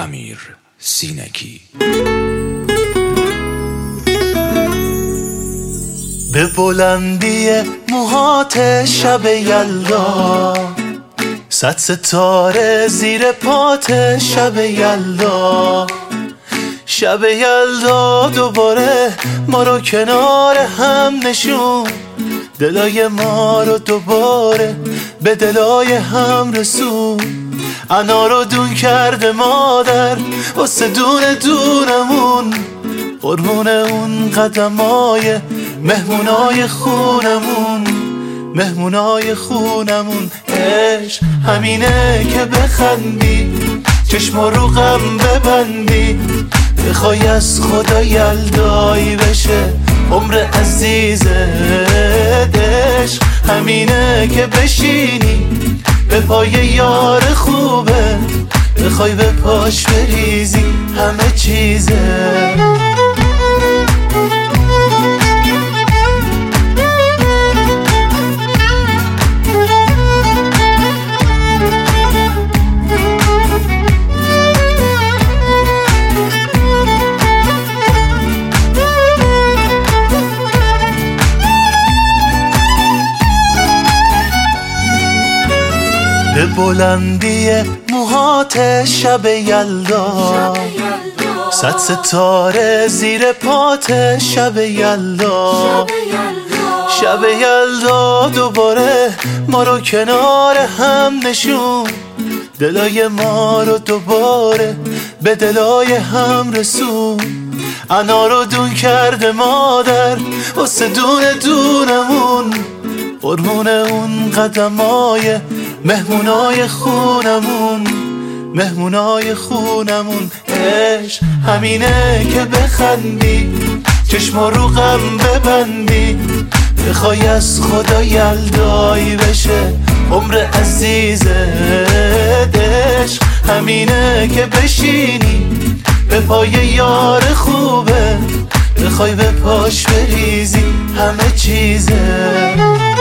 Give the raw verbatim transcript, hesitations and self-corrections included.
امیر سینگی. به بلندی موهات شب یلدا، صد ستاره زیر پات شب یلدا. شب یلدا دوباره ما رو کنار هم نشون، دلای ما رو دوباره به دلای هم رسون. انا رو دون کرده مادر واسه دون دونمون، قربون اون قدمای مهمونای خونمون، مهمونای خونمون. عشق همینه که بخندی، چشم رو غم ببندی، بخوای از خدا یلدایی بشه عمر عزیزت. عشق همینه که بشینی به پای یار خوبه، بخوای به پاش بریزی همه چیزه. به بلندی موهات شب یلدا، صد ستاره زیر پات شب یلدا. شب یلدا دوباره ما رو کنار هم نشون، دلای ما رو دوباره به دلای هم رسون. انا رو دون کرده مادر واسه دون دونمون، قربون اون قدمای مهمونای خونمون، مهمونای خونمون. عشق همینه که بخندی، چشم رو غم ببندی، بخوای از خدا یلدایی بشه عمر عزیزت. عشق همینه که بشینی به پای یار خوبه، بخوای به پاش بریزی همه چیزه.